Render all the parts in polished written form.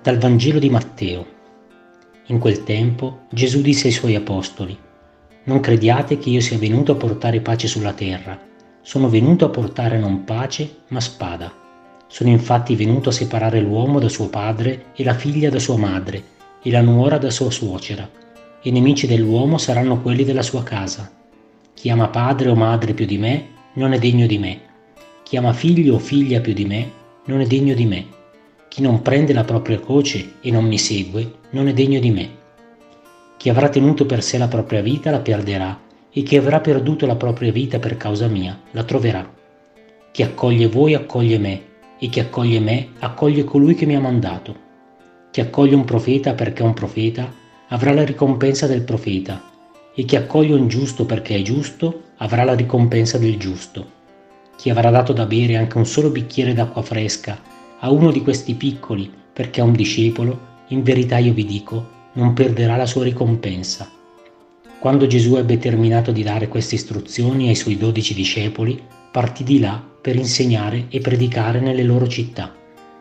Dal Vangelo di Matteo. In quel tempo Gesù disse ai suoi apostoli: «Non crediate che io sia venuto a portare pace sulla terra. Sono venuto a portare non pace, ma spada. Sono infatti venuto a separare l'uomo da suo padre e la figlia da sua madre e la nuora da sua suocera. I nemici dell'uomo saranno quelli della sua casa. Chi ama padre o madre più di me non è degno di me. Chi ama figlio o figlia più di me non è degno di me. Chi non prende la propria croce e non mi segue non è degno di me. Chi avrà tenuto per sé la propria vita la perderà, e chi avrà perduto la propria vita per causa mia la troverà. Chi accoglie voi accoglie me, e chi accoglie me accoglie colui che mi ha mandato. Chi accoglie un profeta perché è un profeta avrà la ricompensa del profeta, e chi accoglie un giusto perché è giusto avrà la ricompensa del giusto. Chi avrà dato da bere anche un solo bicchiere d'acqua fresca a uno di questi piccoli perché è un discepolo, in verità io vi dico, non perderà la sua ricompensa». Quando Gesù ebbe terminato di dare queste istruzioni ai suoi 12 discepoli, partì di là per insegnare e predicare nelle loro città.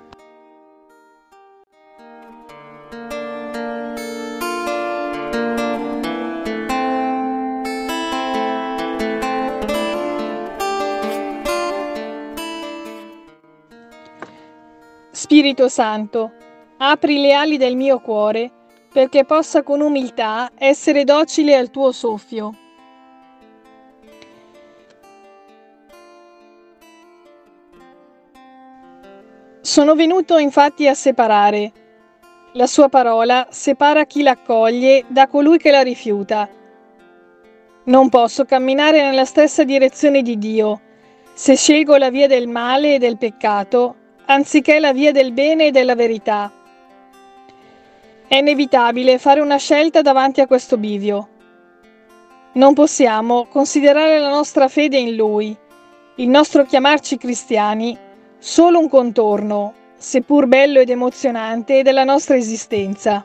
Spirito Santo, apri le ali del mio cuore perché possa con umiltà essere docile al tuo soffio. Sono venuto infatti a separare. La sua parola separa chi l'accoglie da colui che la rifiuta. Non posso camminare nella stessa direzione di Dio se scelgo la via del male e del peccato anziché la via del bene e della verità. È inevitabile fare una scelta davanti a questo bivio. Non possiamo considerare la nostra fede in Lui, il nostro chiamarci cristiani, solo un contorno, seppur bello ed emozionante, della nostra esistenza.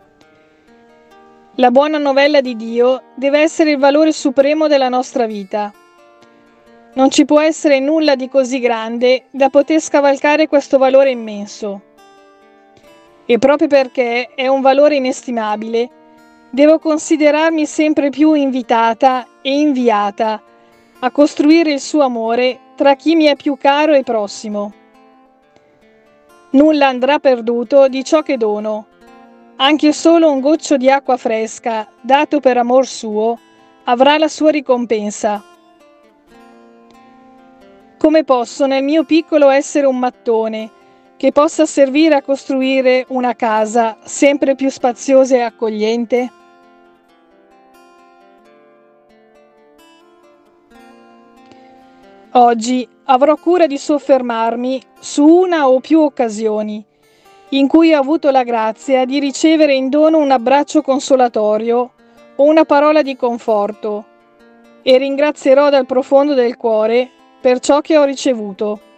La buona novella di Dio deve essere il valore supremo della nostra vita. Non ci può essere nulla di così grande da poter scavalcare questo valore immenso. E proprio perché è un valore inestimabile, devo considerarmi sempre più invitata e inviata a costruire il suo amore tra chi mi è più caro e prossimo. Nulla andrà perduto di ciò che dono. Anche solo un goccio di acqua fresca, dato per amor suo, avrà la sua ricompensa. Come posso nel mio piccolo essere un mattone che possa servire a costruire una casa sempre più spaziosa e accogliente? Oggi avrò cura di soffermarmi su una o più occasioni in cui ho avuto la grazia di ricevere in dono un abbraccio consolatorio o una parola di conforto, e ringrazierò dal profondo del cuore per ciò che ho ricevuto.